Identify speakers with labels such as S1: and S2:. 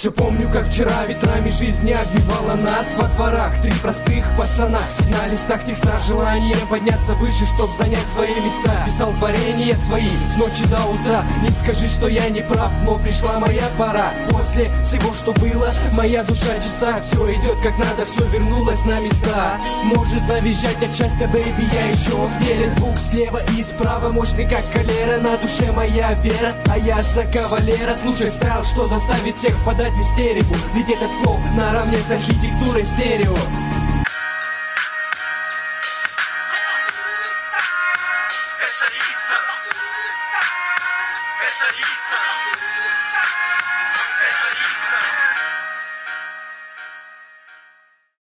S1: Все помню, как вчера ветрами жизни обвивала нас во дворах. Три простых пацана на листах текста, желание подняться выше, чтоб занять свои места. Писал творения свои с ночи до утра. Не скажи, что я не прав, но пришла моя пора. После всего, что было, моя душа чиста. Все идет как надо, все вернулось на места. Может завизжать от счастья, бэйби, я еще в деле. Звук слева и справа мощный, как холера. На душе моя вера, а я за кавалера. Слушай стайл, что заставит всех подать в истерику. Ведь этот флоу наравне с архитектурой стерео.